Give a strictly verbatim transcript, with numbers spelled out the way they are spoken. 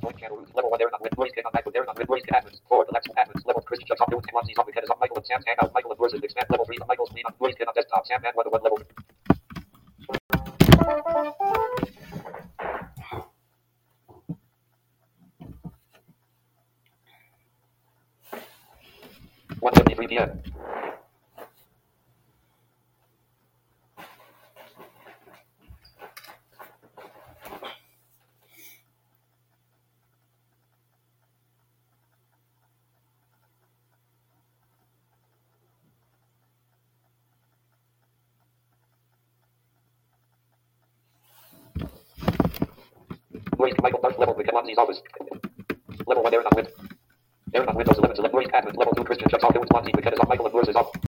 Join channel root. Level one, they're not with. Voice cannot back with. They're not with. Voice can admins. Four, the next admins. Level Christian Chuck. Doing ten. Monty's on the head is up. Michael and Sam's hangout. Michael and versus expand. Level three. Michael's clean up. Voice cannot desktop. Sam and one one level. one fifty-three p.m. Voice Michael Darth level with Monty's office. Level one, they're not with. They're not with those eleven. Voice admins. Level two Christian Chuck. Doing Monty with head is up. Michael and versus up.